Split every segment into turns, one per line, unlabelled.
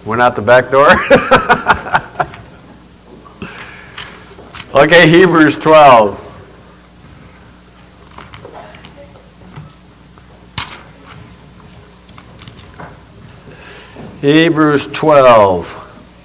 Went out the back door? Okay, Hebrews 12. Hebrews 12.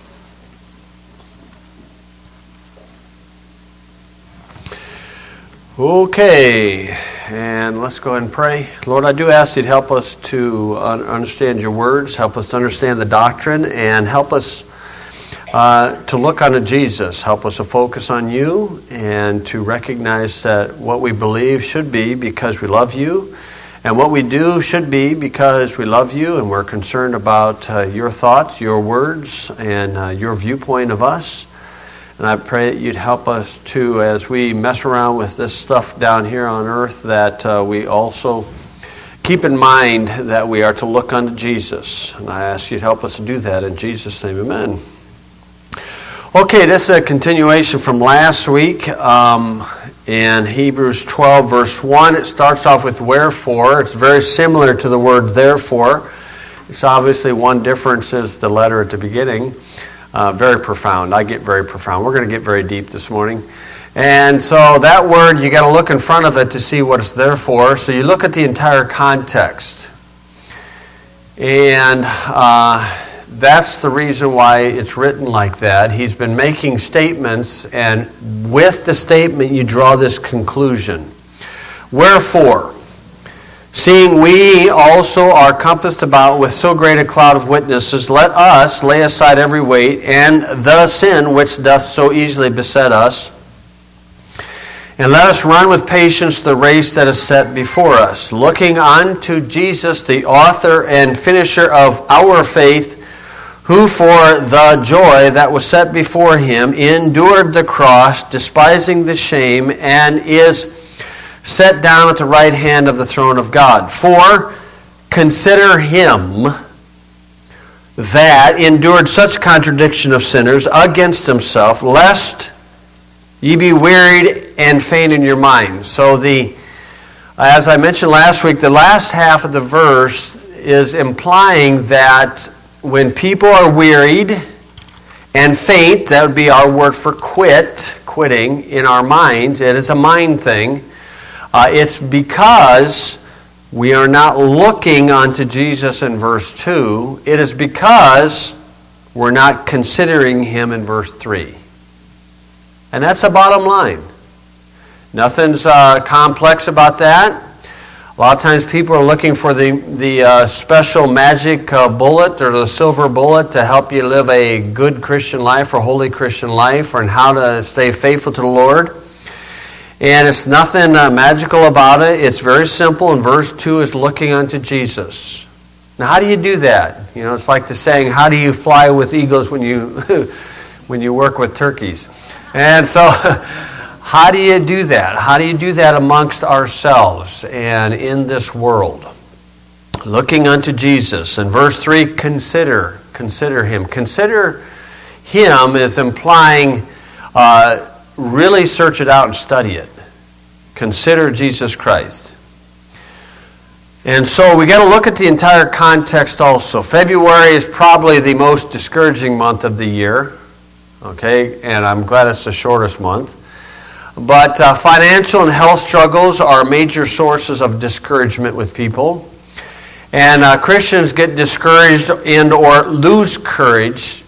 Okay, and let's go ahead and pray. Lord, I do ask you to help us to understand your words, help us to understand the doctrine, and help us to look unto Jesus. Help us to focus on you and to recognize that what we believe should be because we love you, and what we do should be because we love you and we're concerned about your thoughts, your words, and your viewpoint of us. And I pray that you'd help us to, as we mess around with this stuff down here on earth, that we also keep in mind that we are to look unto Jesus. And I ask you to help us to do that in Jesus' name, amen. Okay, this is a continuation from last week. In Hebrews 12, verse 1, it starts off with wherefore. It's very similar to the word therefore. It's obviously one difference is the letter at the beginning. Very profound. I get very profound. We're going to get very deep this morning. And so that word, you got to look in front of it to see what it's there for. So you look at the entire context. And that's the reason why it's written like that. He's been making statements, and with the statement you draw this conclusion. Wherefore, seeing we also are compassed about with so great a cloud of witnesses, let us lay aside every weight and the sin which doth so easily beset us, and let us run with patience the race that is set before us, looking unto Jesus, the author and finisher of our faith, who for the joy that was set before him endured the cross, despising the shame, and is set down at the right hand of the throne of God. For consider him that endured such contradiction of sinners against himself, lest ye be wearied and faint in your mind. So as I mentioned last week, the last half of the verse is implying that when people are wearied and faint, that would be our word for quitting in our minds. It is a mind thing. It's because we are not looking unto Jesus in verse 2. It is because we're not considering him in verse 3. And that's the bottom line. Nothing's complex about that. A lot of times people are looking for the special magic bullet or the silver bullet to help you live a good Christian life or holy Christian life, or how to stay faithful to the Lord. And it's nothing magical about it. It's very simple. And verse 2 is looking unto Jesus. Now, how do you do that? You know, it's like the saying, how do you fly with eagles when you when you work with turkeys? And so, how do you do that? How do you do that amongst ourselves and in this world? Looking unto Jesus. In verse 3, consider him. Consider him is implying really search it out and study it. Consider Jesus Christ. And so we got to look at the entire context also. February is probably the most discouraging month of the year. Okay, and I'm glad it's the shortest month. But financial and health struggles are major sources of discouragement with people. And Christians get discouraged and or lose courage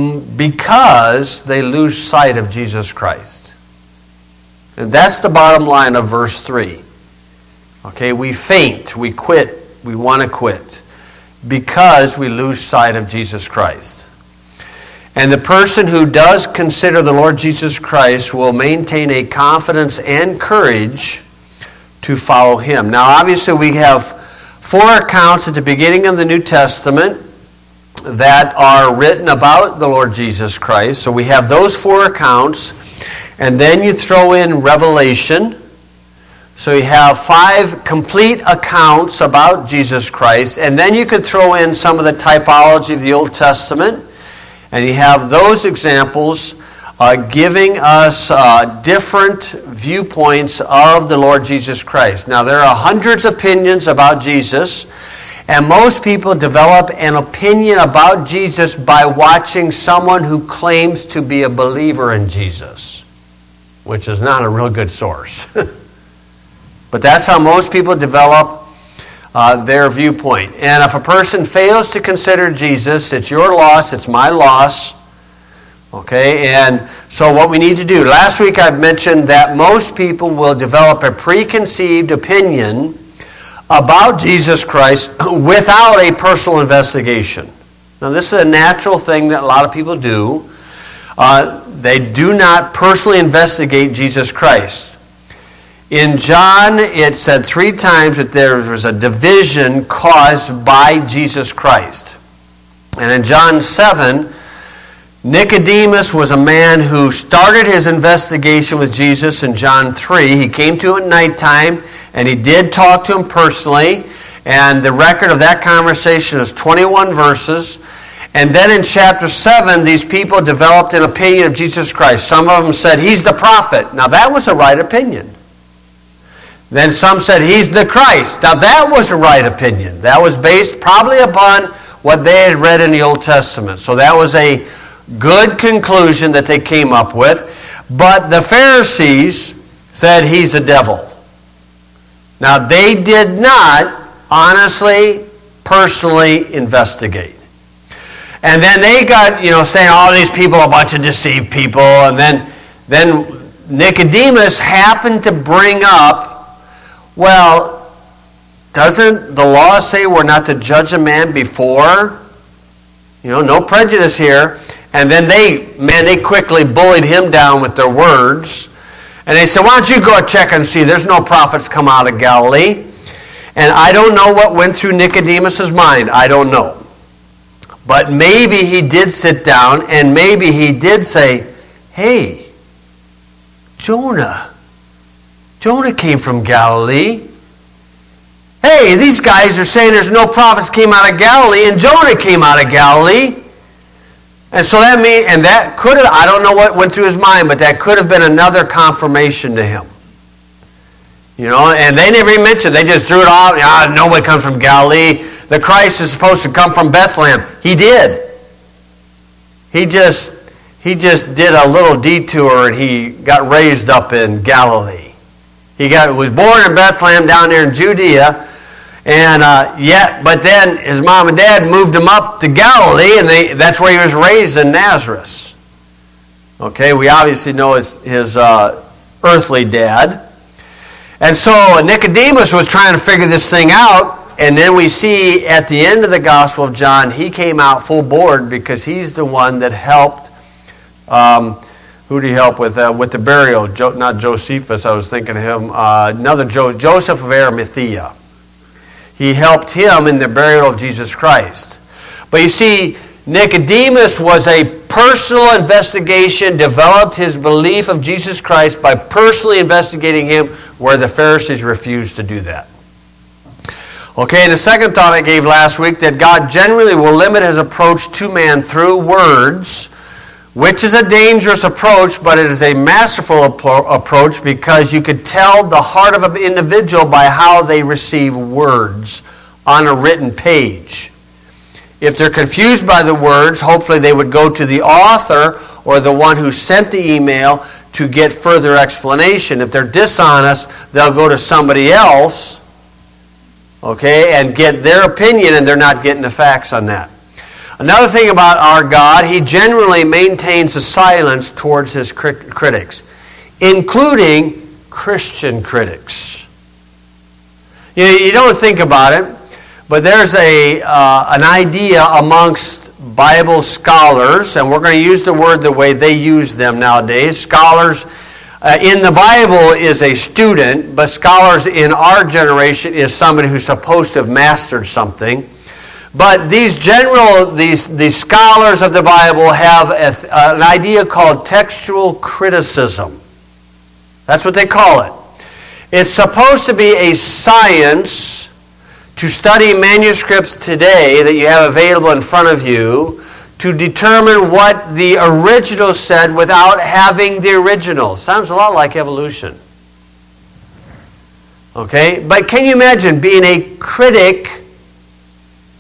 because they lose sight of Jesus Christ. And that's the bottom line of verse 3. Okay, we faint, we quit, we want to quit because we lose sight of Jesus Christ. And the person who does consider the Lord Jesus Christ will maintain a confidence and courage to follow him. Now, obviously, we have 4 accounts at the beginning of the New Testament that are written about the Lord Jesus Christ. So we have those 4 accounts, and then you throw in Revelation. So you have 5 complete accounts about Jesus Christ, and then you could throw in some of the typology of the Old Testament. And you have those examples giving us different viewpoints of the Lord Jesus Christ. Now, there are hundreds of opinions about Jesus, And most people develop an opinion about Jesus by watching someone who claims to be a believer in Jesus, which is not a real good source. But that's how most people develop their viewpoint. And if a person fails to consider Jesus, it's your loss, it's my loss. Okay, and so what we need to do. Last week I mentioned that most people will develop a preconceived opinion about Jesus Christ without a personal investigation. Now this is a natural thing that a lot of people do. They do not personally investigate Jesus Christ. In John, it said 3 times that there was a division caused by Jesus Christ. And in John 7, Nicodemus was a man who started his investigation with Jesus in John 3. He came to him at nighttime, and he did talk to him personally. And the record of that conversation is 21 verses. And then in chapter 7, these people developed an opinion of Jesus Christ. Some of them said, he's the prophet. Now that was a right opinion. Then some said, he's the Christ. Now that was a right opinion. That was based probably upon what they had read in the Old Testament. So that was a good conclusion that they came up with. But the Pharisees said, he's the devil. Now they did not honestly, personally investigate. And then they got, saying all these people are a bunch of deceived people. And then Nicodemus happened to bring up, well, doesn't the law say we're not to judge a man before? No prejudice here. And then they quickly bullied him down with their words. And they said, why don't you go check and see? There's no prophets come out of Galilee. And I don't know what went through Nicodemus' mind. I don't know. But maybe he did sit down and maybe he did say, hey, Jonah came from Galilee. Hey, these guys are saying there's no prophets came out of Galilee, and Jonah came out of Galilee. And so that could have, I don't know what went through his mind, but that could have been another confirmation to him. And they never even mentioned, they just threw it off. Nobody comes from Galilee. The Christ is supposed to come from Bethlehem. He did. He just did a little detour and he got raised up in Galilee. He was born in Bethlehem down there in Judea, but then his mom and dad moved him up to Galilee, and that's where he was raised in Nazareth. Okay, we obviously know his earthly dad. And so Nicodemus was trying to figure this thing out, and then we see at the end of the Gospel of John, he came out full board because he's the one that helped. Who did he help with the burial? Not Josephus, I was thinking of him. Joseph of Arimathea. He helped him in the burial of Jesus Christ. But you see, Nicodemus was a personal investigation, developed his belief of Jesus Christ by personally investigating him, where the Pharisees refused to do that. Okay, and the second thought I gave last week, that God generally will limit his approach to man through words, which is a dangerous approach, but it is a masterful approach because you could tell the heart of an individual by how they receive words on a written page. If they're confused by the words, hopefully they would go to the author or the one who sent the email to get further explanation. If they're dishonest, they'll go to somebody else, and get their opinion, and they're not getting the facts on that. Another thing about our God, he generally maintains a silence towards his critics, including Christian critics. You don't think about it, but there's an idea amongst Bible scholars, and we're going to use the word the way they use them nowadays. Scholars in the Bible is a student, but scholars in our generation is somebody who's supposed to have mastered something. But these scholars of the Bible have an idea called textual criticism. That's what they call it. It's supposed to be a science to study manuscripts today that you have available in front of you to determine what the original said without having the original. Sounds a lot like evolution. Okay? But can you imagine being a critic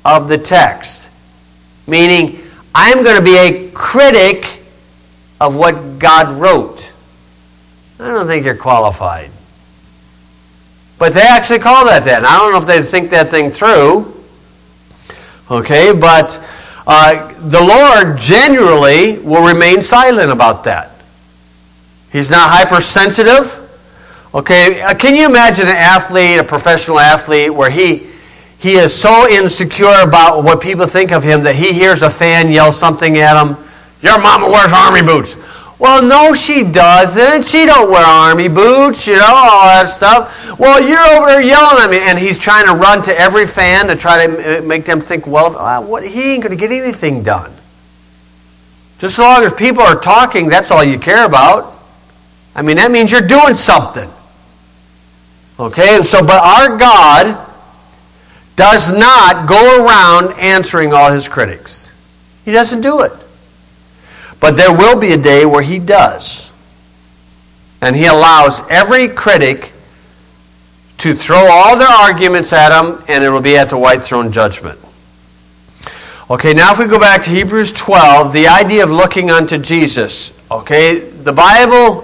of the text. Meaning, I'm going to be a critic of what God wrote. I don't think you're qualified. But they actually call that that. I don't know if they think that thing through. Okay, but the Lord generally will remain silent about that. He's not hypersensitive. Okay, can you imagine an athlete, a professional athlete, where he is so insecure about what people think of him that he hears a fan yell something at him? Your mama wears army boots. Well, no, she doesn't. She don't wear army boots, all that stuff. Well, you're over there yelling at me. And he's trying to run to every fan to try to make them think, well, he ain't going to get anything done. Just as long as people are talking, that's all you care about. I mean, that means you're doing something. Okay, and so, but our God does not go around answering all his critics. He doesn't do it. But there will be a day where he does. And he allows every critic to throw all their arguments at him, and it will be at the white throne judgment. Okay, now if we go back to Hebrews 12, the idea of looking unto Jesus. Okay, the Bible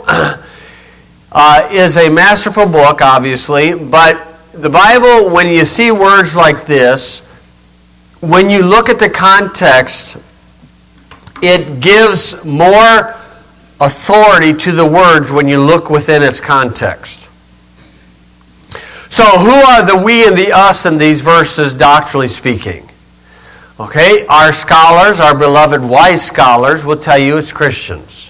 is a masterful book, obviously, but the Bible, when you see words like this, when you look at the context, it gives more authority to the words when you look within its context. So who are the we and the us in these verses, doctrinally speaking? Okay, our scholars, our beloved wise scholars, will tell you it's Christians.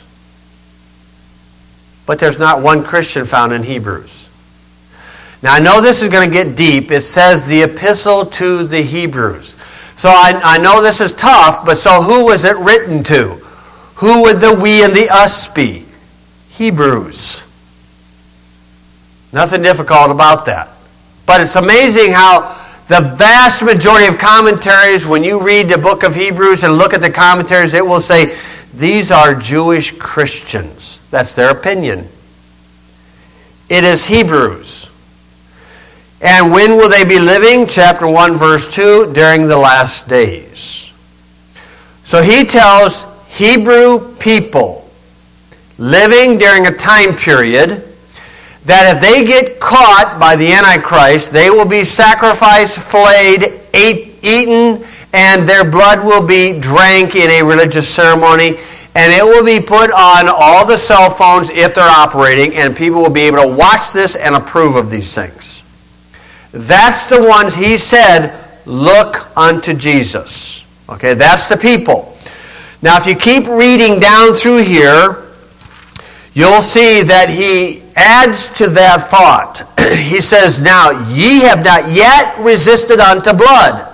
But there's not one Christian found in Hebrews. Now I know this is going to get deep. It says the epistle to the Hebrews. So I know this is tough, but so who was it written to? Who would the we and the us be? Hebrews. Nothing difficult about that. But it's amazing how the vast majority of commentaries, when you read the book of Hebrews and look at the commentaries, it will say, these are Jewish Christians. That's their opinion. It is Hebrews. And when will they be living? Chapter 1, verse 2, during the last days. So he tells Hebrew people living during a time period that if they get caught by the Antichrist, they will be sacrificed, flayed, eaten, and their blood will be drank in a religious ceremony, and it will be put on all the cell phones if they're operating, and people will be able to watch this and approve of these things. That's the ones he said, look unto Jesus. Okay, that's the people. Now, if you keep reading down through here, you'll see that he adds to that thought. He says, now, ye have not yet resisted unto blood,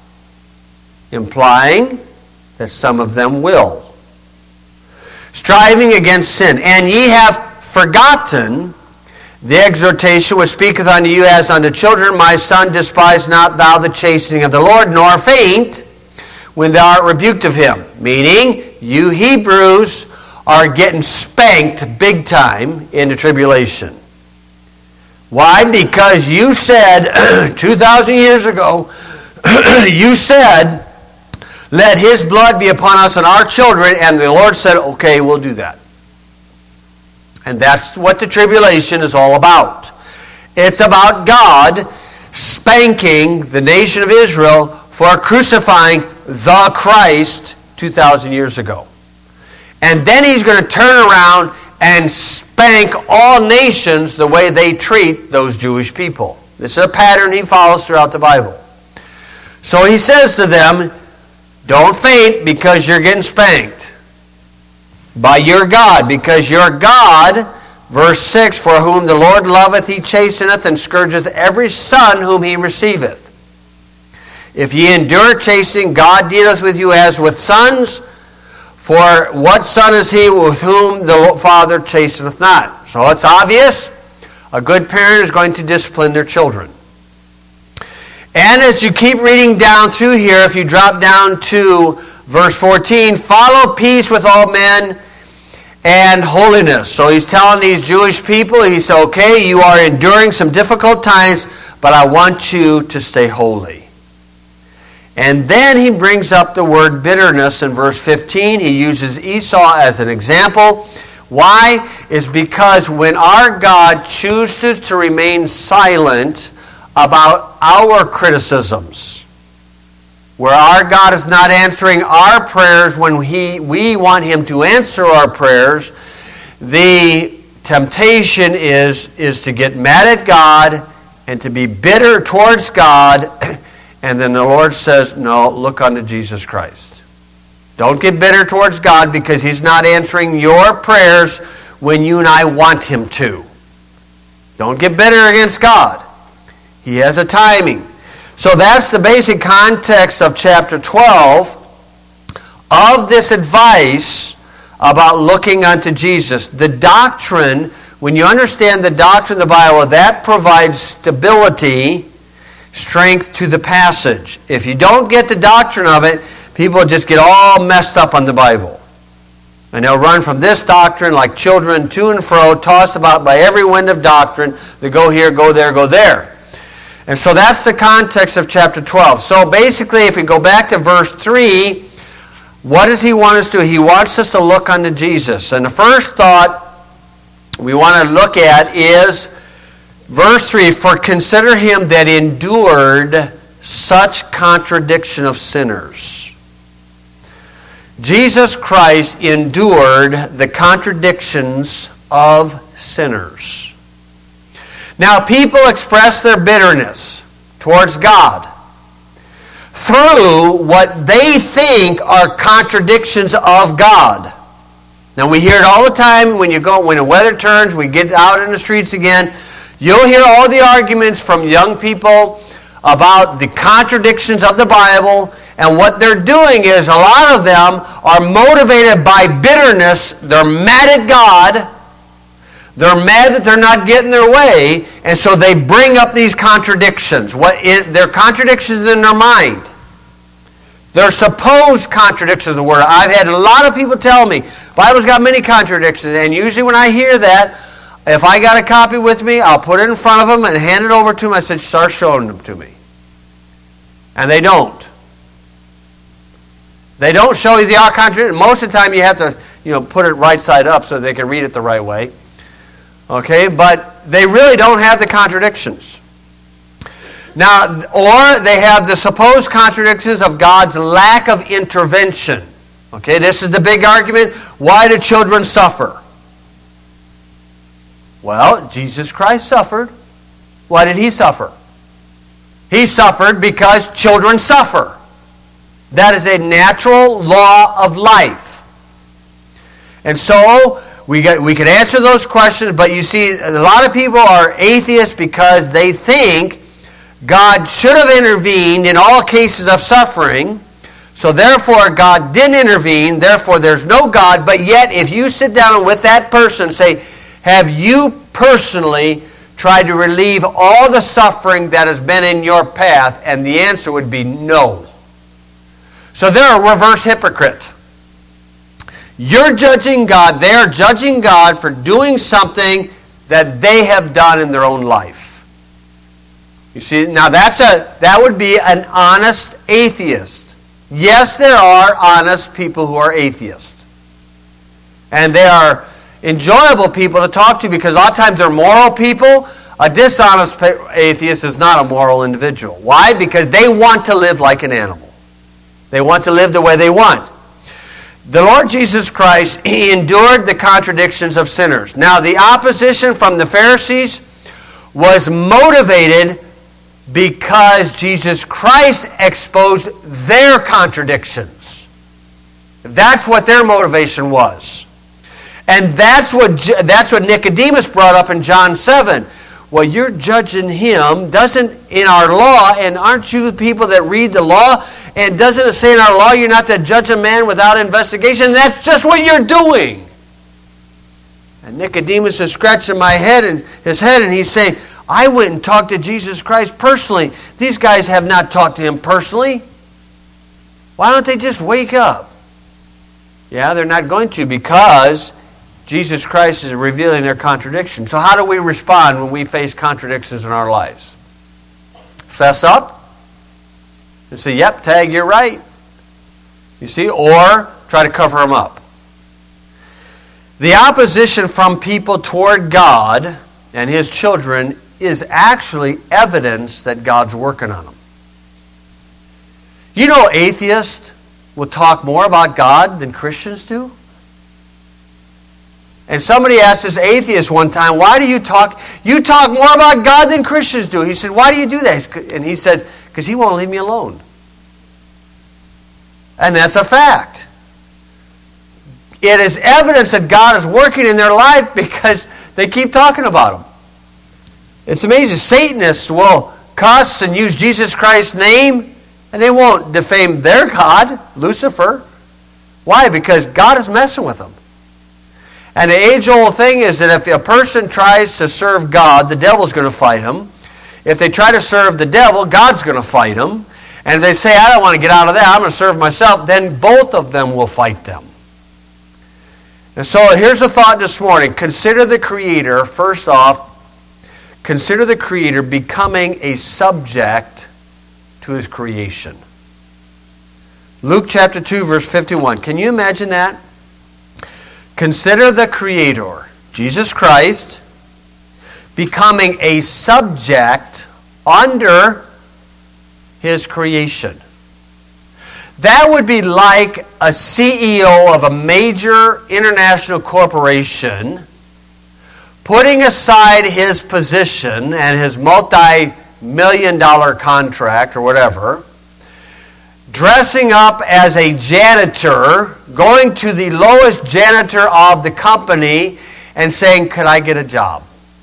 implying that some of them will. Striving against sin, and ye have forgotten the exhortation which speaketh unto you as unto children, my son, despise not thou the chastening of the Lord, nor faint when thou art rebuked of him. Meaning, you Hebrews are getting spanked big time in the tribulation. Why? Because you said 2,000 years ago, you said, let his blood be upon us and our children, and the Lord said, okay, we'll do that. And that's what the tribulation is all about. It's about God spanking the nation of Israel for crucifying the Christ 2,000 years ago. And then he's going to turn around and spank all nations the way they treat those Jewish people. This is a pattern he follows throughout the Bible. So he says to them, don't faint because you're getting spanked by your God, because your God, verse 6, for whom the Lord loveth, he chasteneth and scourgeth every son whom he receiveth. If ye endure chastening, God dealeth with you as with sons. For what son is he with whom the father chasteneth not? So it's obvious. A good parent is going to discipline their children. And as you keep reading down through here, if you drop down to verse 14, follow peace with all men and holiness. So he's telling these Jewish people, he said, okay, you are enduring some difficult times, but I want you to stay holy. And then he brings up the word bitterness in verse 15. He uses Esau as an example. Why? Is because when our God chooses to remain silent about our criticisms, where our God is not answering our prayers when we want Him to answer our prayers, the temptation is to get mad at God and to be bitter towards God. And then the Lord says, no, look unto Jesus Christ. Don't get bitter towards God because He's not answering your prayers when you and I want Him to. Don't get bitter against God. He has a timing. So that's the basic context of chapter 12 of this advice about looking unto Jesus. The doctrine, when you understand the doctrine of the Bible, that provides stability, strength to the passage. If you don't get the doctrine of it, people just get all messed up on the Bible. And they'll run from this doctrine like children to and fro, tossed about by every wind of doctrine. They go here, go there, go there. And so that's the context of chapter 12. So basically, if we go back to verse 3, what does he want us to do? He wants us to look unto Jesus. And the first thought we want to look at is verse 3, for consider him that endured such contradiction of sinners. Jesus Christ endured the contradictions of sinners. Now, people express their bitterness towards God through what they think are contradictions of God. Now, we hear it all the time when the weather turns, we get out in the streets again. You'll hear all the arguments from young people about the contradictions of the Bible, and what they're doing is a lot of them are motivated by bitterness. They're mad at God. They're mad that they're not getting their way, and so they bring up these contradictions. They're contradictions in their mind. They're supposed contradictions of the Word. I've had a lot of people tell me, Bible's got many contradictions, and usually when I hear that, if I got a copy with me, I'll put it in front of them and hand it over to them. I said, start showing them to me. And they don't. They don't show you the contradiction. Most of the time you have to put it right side up so they can read it the right way. Okay, but they really don't have the contradictions. Now, or they have the supposed contradictions of God's lack of intervention. Okay, this is the big argument. Why do children suffer? Well, Jesus Christ suffered. Why did He suffer? He suffered because children suffer. That is a natural law of life. And so, we could answer those questions, but you see, a lot of people are atheists because they think God should have intervened in all cases of suffering, so therefore God didn't intervene, therefore there's no God. But yet, if you sit down with that person and say, have you personally tried to relieve all the suffering that has been in your path? And the answer would be no. So they're a reverse hypocrite. You're judging God. They're judging God for doing something that they have done in their own life. You see, now that would be an honest atheist. Yes, there are honest people who are atheists. And they are enjoyable people to talk to because a lot of times they're moral people. A dishonest atheist is not a moral individual. Why? Because they want to live like an animal. They want to live the way they want. The Lord Jesus Christ, He endured the contradictions of sinners. Now, the opposition from the Pharisees was motivated because Jesus Christ exposed their contradictions. That's what their motivation was. And that's what Nicodemus brought up in John 7. Well, you're judging him. Doesn't in our law, and aren't you the people that read the law? And doesn't it say in our law you're not to judge a man without investigation? That's just what you're doing. And Nicodemus is scratching his head and he's saying, I went and talked to Jesus Christ personally. These guys have not talked to Him personally. Why don't they just wake up? Yeah, they're not going to because Jesus Christ is revealing their contradiction. So how do we respond when we face contradictions in our lives? Fess up? and say, yep, Tag, you're right. You see, or try to cover them up. The opposition from people toward God and His children is actually evidence that God's working on them. You know, atheists will talk more about God than Christians do. And somebody asked this atheist one time, why do you talk more about God than Christians do? He said, why do you do that? And he said, because He won't leave me alone. And that's a fact. It is evidence that God is working in their life because they keep talking about Him. It's amazing. Satanists will cuss and use Jesus Christ's name, and they won't defame their God, Lucifer. Why? Because God is messing with them. And the age-old thing is that if a person tries to serve God, the devil's going to fight him. If they try to serve the devil, God's going to fight them. And if they say, I don't want to get out of that, I'm going to serve myself, then both of them will fight them. And so here's a thought this morning. Consider the Creator, first off, consider the Creator becoming a subject to His creation. Luke chapter 2, verse 51. Can you imagine that? Consider the Creator, Jesus Christ, becoming a subject under His creation. That would be like a CEO of a major international corporation putting aside his position and his multi-million-dollar contract or whatever, dressing up as a janitor, going to the lowest janitor of the company and saying, could I get a job?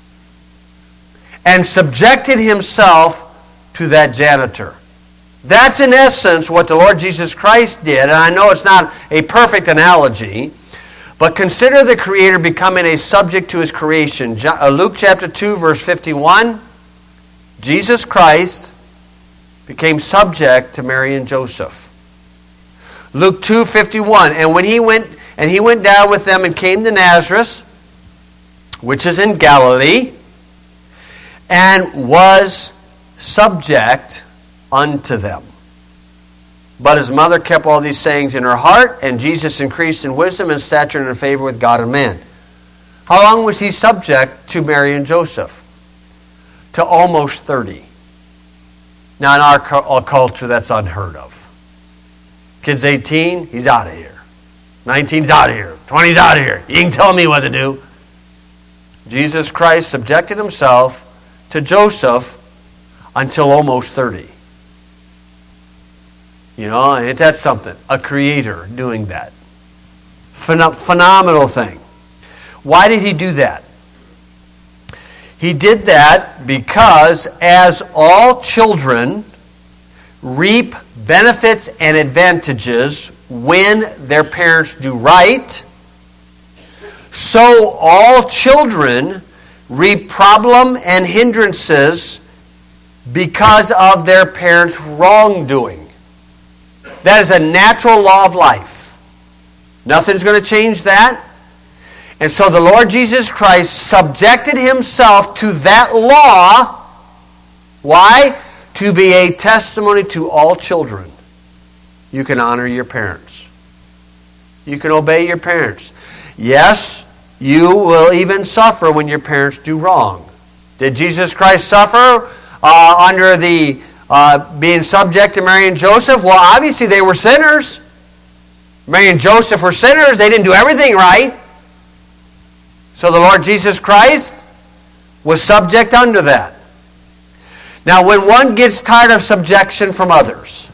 And subjected himself to that janitor. That's in essence what the Lord Jesus Christ did. And I know it's not a perfect analogy, but consider the Creator becoming a subject to His creation. Luke chapter 2, verse 51, Jesus Christ became subject to Mary and Joseph. Luke 2:51, and when he went down with them and came to Nazareth, which is in Galilee, and was subject unto them. But his mother kept all these sayings in her heart, and Jesus increased in wisdom and stature and in favor with God and man. How long was he subject to Mary and Joseph? To almost 30. Now in our culture, that's unheard of. Kid's 18, he's out of here. 19's out of here. 20's out of here. You can tell me what to do. Jesus Christ subjected himself to Joseph until almost 30. You know, ain't that something? A creator doing that. Phenomenal thing. Why did he do that? He did that because as all children reap benefits and advantages when their parents do right, so all children reap problem and hindrances because of their parents' wrongdoing. That is a natural law of life. Nothing's going to change that. And so the Lord Jesus Christ subjected himself to that law. Why? To be a testimony to all children. You can honor your parents. You can obey your parents. Yes, you will even suffer when your parents do wrong. Did Jesus Christ suffer under the being subject to Mary and Joseph? Well, obviously they were sinners. Mary and Joseph were sinners. They didn't do everything right. So the Lord Jesus Christ was subject unto that. Now, when one gets tired of subjection from others,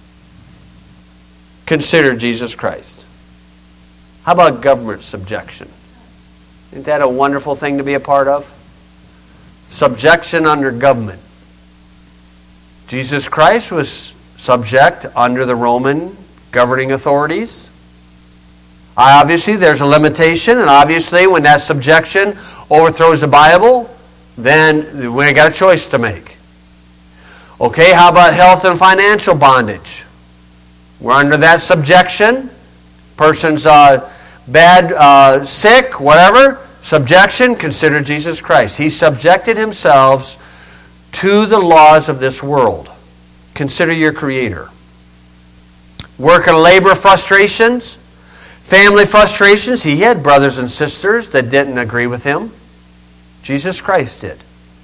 consider Jesus Christ. How about government subjection? Isn't that a wonderful thing to be a part of? Subjection under government. Jesus Christ was subject under the Roman governing authorities. Obviously, there's a limitation, and obviously, when that subjection overthrows the Bible, then we got a choice to make. Okay, how about health and financial bondage? We're under that subjection. Person's bad, sick, whatever. Subjection, consider Jesus Christ. He subjected himself to the laws of this world. consider your Creator. Work and labor frustrations, family frustrations. He had brothers and sisters that didn't agree with him. Jesus Christ did.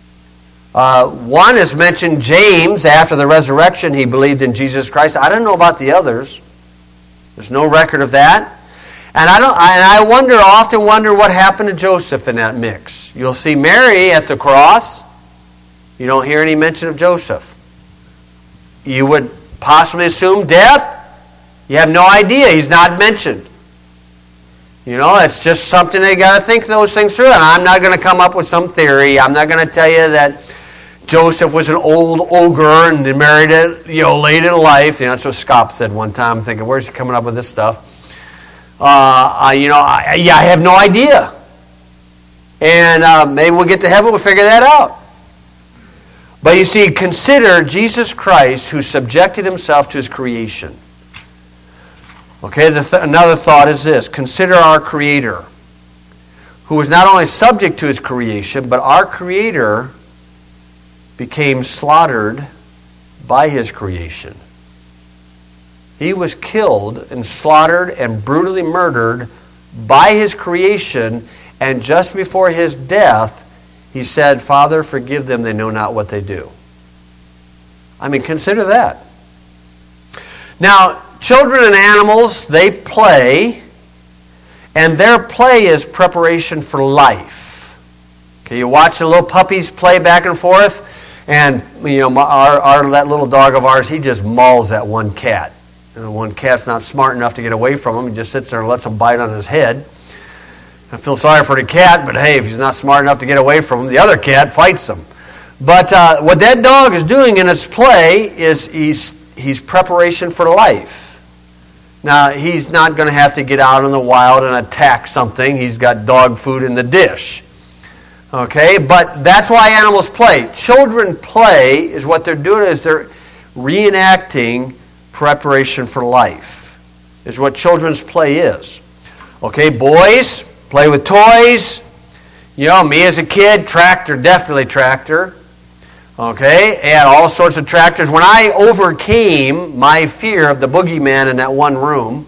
One is mentioned, James, after the resurrection, he believed in Jesus Christ. I don't know about the others. There's no record of that. And I often wonder what happened to Joseph in that mix. You'll see Mary at the cross. You don't hear any mention of Joseph. You would possibly assume death. You have no idea. He's not mentioned. You know, it's just something they got to think those things through. And I'm not going to come up with some theory. I'm not going to tell you that Joseph was an old ogre and they married it, late in life. That's what Scott said one time. I'm thinking, where's he coming up with this stuff? I have no idea. And maybe we'll get to heaven, we'll figure that out. But you see, consider Jesus Christ who subjected himself to his creation. Okay, another thought is this. Consider our Creator, who was not only subject to his creation, but our Creator became slaughtered by his creation. He was killed and slaughtered and brutally murdered by his creation, and just before his death, he said, Father, forgive them, they know not what they do. I mean, consider that. Now, children and animals, they play, and their play is preparation for life. Okay, you watch the little puppies play back and forth, and that little dog of ours, he just mauls that one cat. And the one cat's not smart enough to get away from him. He just sits there and lets him bite on his head. I feel sorry for the cat, but hey, if he's not smart enough to get away from him, the other cat fights him. But what that dog is doing in its play is he's preparation for life. Now, he's not going to have to get out in the wild and attack something. He's got dog food in the dish. Okay, but that's why animals play. Children play is what they're doing is they're reenacting preparation for life. Is what children's play is. Okay, boys play with toys. Me as a kid, tractor, definitely tractor. Okay, and all sorts of tractors. When I overcame my fear of the boogeyman in that one room,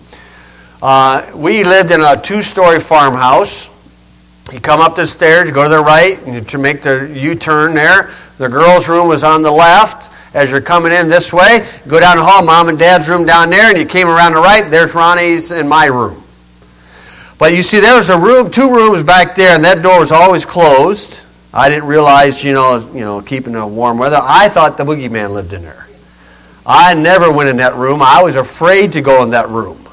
we lived in a 2-story farmhouse. You come up the stairs, you go to the right, and to make the U-turn there. The girls' room was on the left. As you're coming in this way, go down the hall, Mom and Dad's room down there, and you came around the right, there's Ronnie's and my room. But you see, there was 2 rooms back there, and that door was always closed. I didn't realize, keeping the warm weather. I thought the boogeyman lived in there. I never went in that room. I was afraid to go in that room.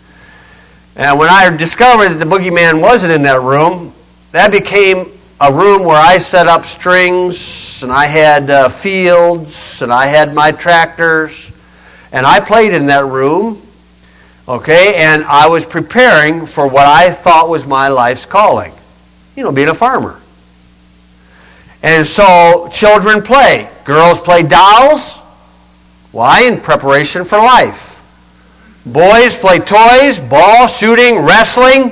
And when I discovered that the boogeyman wasn't in that room, that became a room where I set up strings, and I had fields, and I had my tractors, and I played in that room, okay, and I was preparing for what I thought was my life's calling, being a farmer. And so children play. Girls play dolls. Why? In preparation for life. Boys play toys, ball, shooting, wrestling,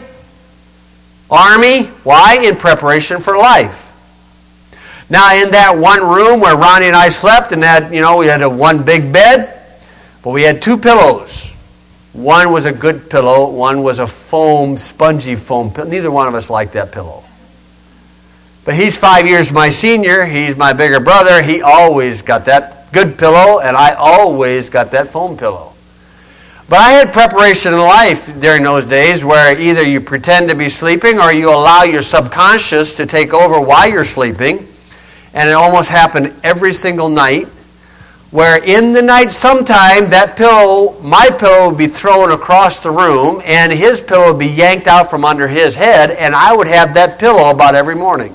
army. Why? In preparation for life. Now, in that one room where Ronnie and I slept, and that, we had one big bed, but we had 2 pillows. One was a good pillow, one was a spongy foam pillow. Neither one of us liked that pillow. But he's 5 years my senior, he's my bigger brother, he always got that good pillow, and I always got that foam pillow. But I had preparation in life during those days where either you pretend to be sleeping or you allow your subconscious to take over while you're sleeping. And it almost happened every single night, where in the night sometime that pillow, my pillow would be thrown across the room and his pillow would be yanked out from under his head, and I would have that pillow about every morning.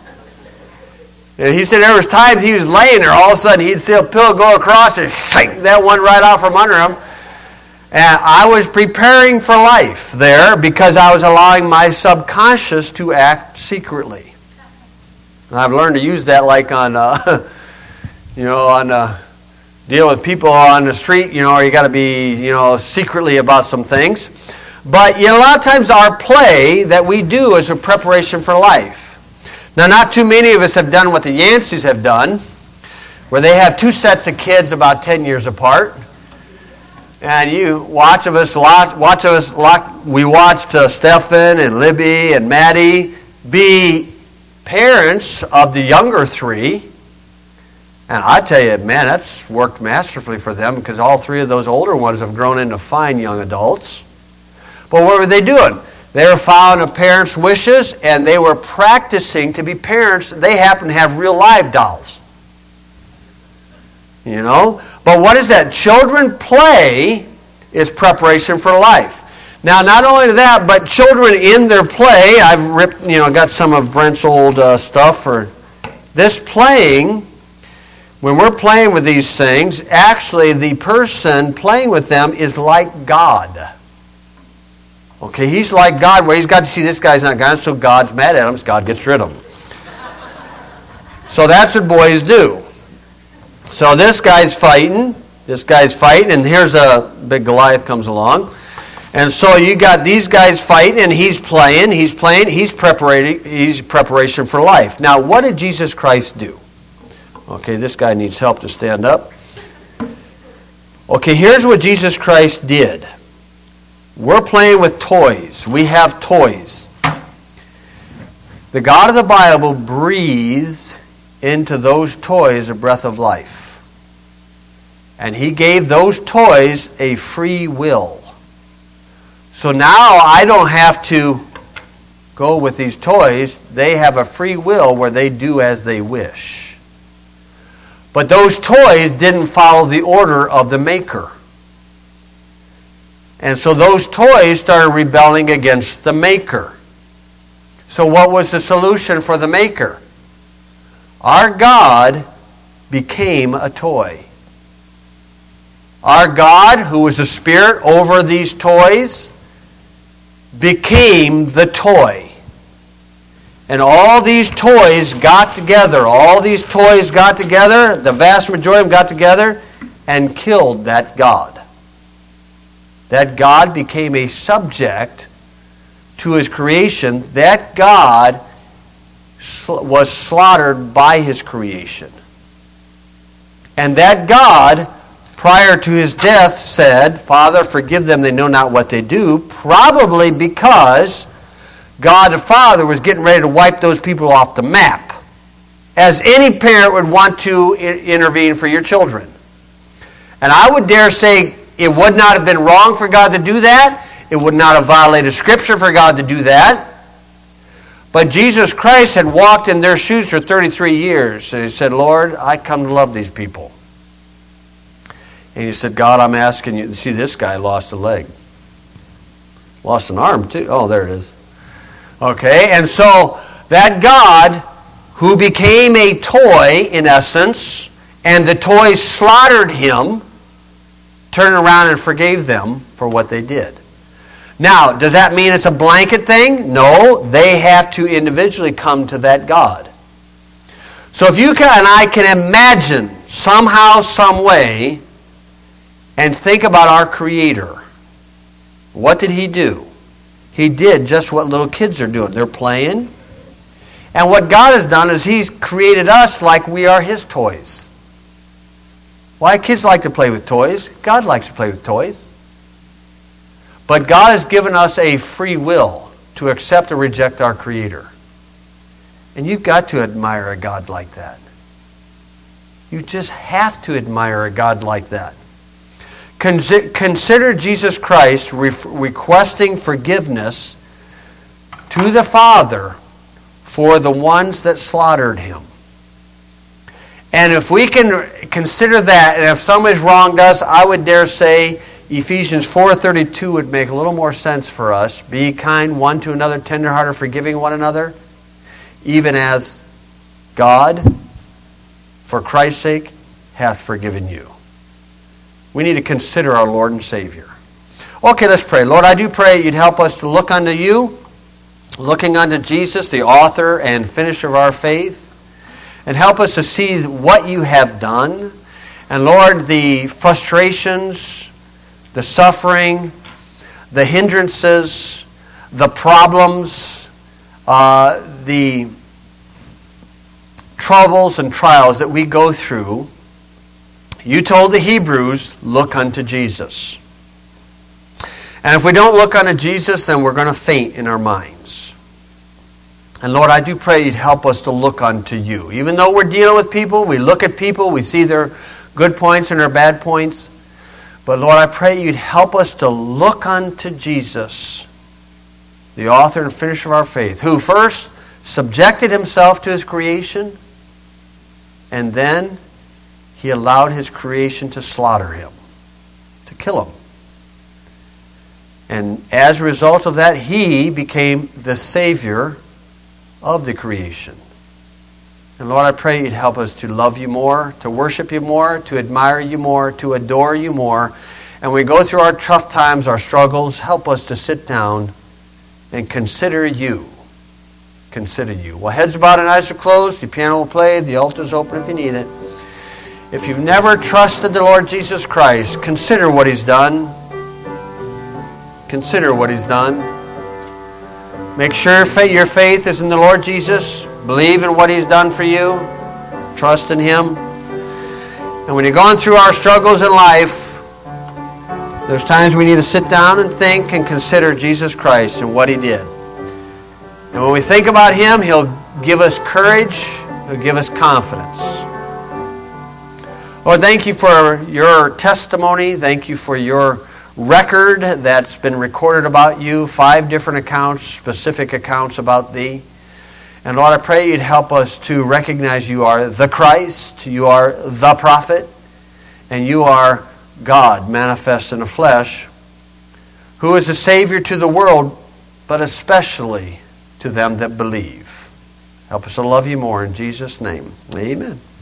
And he said there was times he was laying there, all of a sudden he'd see a pillow go across and shake that one right out from under him. And I was preparing for life there because I was allowing my subconscious to act secretly. And I've learned to use that like on, deal with people on the street, or you got to be, secretly about some things. But, a lot of times our play that we do is a preparation for life. Now, not too many of us have done what the Yanceys have done. where they have two sets of kids about 10 years apart. And we watched Stephen and Libby and Maddie be parents of the younger three. And I tell you, man, that's worked masterfully for them because all three of those older ones have grown into fine young adults. But what were they doing? They were following a parent's wishes, and they were practicing to be parents. They happen to have real live dolls. You know? But what is that? Children play is preparation for life. Now, not only that, but children in their play, I've got some of Brent's old stuff for this playing. When we're playing with these things, actually the person playing with them is like God. Okay, he's like God, where he's got to see this guy's not God, so God's mad at him, so God gets rid of him. So that's what boys do. So this guy's fighting, and here's a big Goliath comes along. And so you got these guys fighting, and he's preparation for life. Now, what did Jesus Christ do? Okay, this guy needs help to stand up. Okay, here's what Jesus Christ did. We're playing with toys. We have toys. The God of the Bible breathed into those toys a breath of life. And He gave those toys a free will. So now I don't have to go with these toys. They have a free will where they do as they wish. But those toys didn't follow the order of the maker. And so those toys started rebelling against the maker. So what was the solution for the maker? Our God became a toy. Our God, who was a spirit over these toys, became the toy. And all these toys got together. The vast majority of them got together and killed that God. That God became a subject to His creation. That God was slaughtered by His creation. And that God, prior to His death, said, Father, forgive them, they know not what they do, probably because God the Father was getting ready to wipe those people off the map, as any parent would want to intervene for your children. And I would dare say it would not have been wrong for God to do that. It would not have violated Scripture for God to do that. But Jesus Christ had walked in their shoes for 33 years. And He said, Lord, I come to love these people. And He said, God, I'm asking you. See, this guy lost a leg. Lost an arm, too. Oh, there it is. Okay, and so that God, who became a toy, in essence, and the toys slaughtered Him, turned around and forgave them for what they did. Now, does that mean it's a blanket thing? No, they have to individually come to that God. So if you and I can imagine somehow, some way, and think about our Creator, what did He do? He did just what little kids are doing. They're playing. And what God has done is He's created us like we are His toys. Why kids like to play with toys? God likes to play with toys. But God has given us a free will to accept or reject our Creator. And you've got to admire a God like that. You just have to admire a God like that. Consider Jesus Christ requesting forgiveness to the Father for the ones that slaughtered Him. And if we can consider that, and if somebody's wronged us, I would dare say Ephesians 4:32 would make a little more sense for us. Be kind one to another, tenderhearted, forgiving one another, even as God, for Christ's sake, hath forgiven you. We need to consider our Lord and Savior. Okay, let's pray. Lord, I do pray You'd help us to look unto You, looking unto Jesus, the author and finisher of our faith, and help us to see what You have done. And Lord, the frustrations, the suffering, the hindrances, the problems, the troubles and trials that we go through You told the Hebrews, look unto Jesus. And if we don't look unto Jesus, then we're going to faint in our minds. And Lord, I do pray you'd help us to look unto you. Even though we're dealing with people, we look at people, we see their good points and their bad points. But Lord, I pray you'd help us to look unto Jesus, the author and finisher of our faith, who first subjected himself to his creation, and then he allowed his creation to slaughter him, to kill him. And as a result of that, he became the Savior of the creation. And Lord, I pray you'd help us to love you more, to worship you more, to admire you more, to adore you more. And when we go through our tough times, our struggles, help us to sit down and consider you. Consider you. Well, heads bowed and eyes are closed. The piano will play. The altar's open if you need it. If you've never trusted the Lord Jesus Christ, consider what he's done. Consider what he's done. Make sure your faith is in the Lord Jesus. Believe in what he's done for you. Trust in him. And when you're going through our struggles in life, there's times we need to sit down and think and consider Jesus Christ and what he did. And when we think about him, he'll give us courage. He'll give us confidence. Lord, thank you for your testimony. Thank you for your record that's been recorded about you. 5 different accounts, specific accounts about thee. And Lord, I pray you'd help us to recognize you are the Christ, you are the prophet, and you are God manifest in the flesh, who is a Savior to the world, but especially to them that believe. Help us to love you more in Jesus' name. Amen.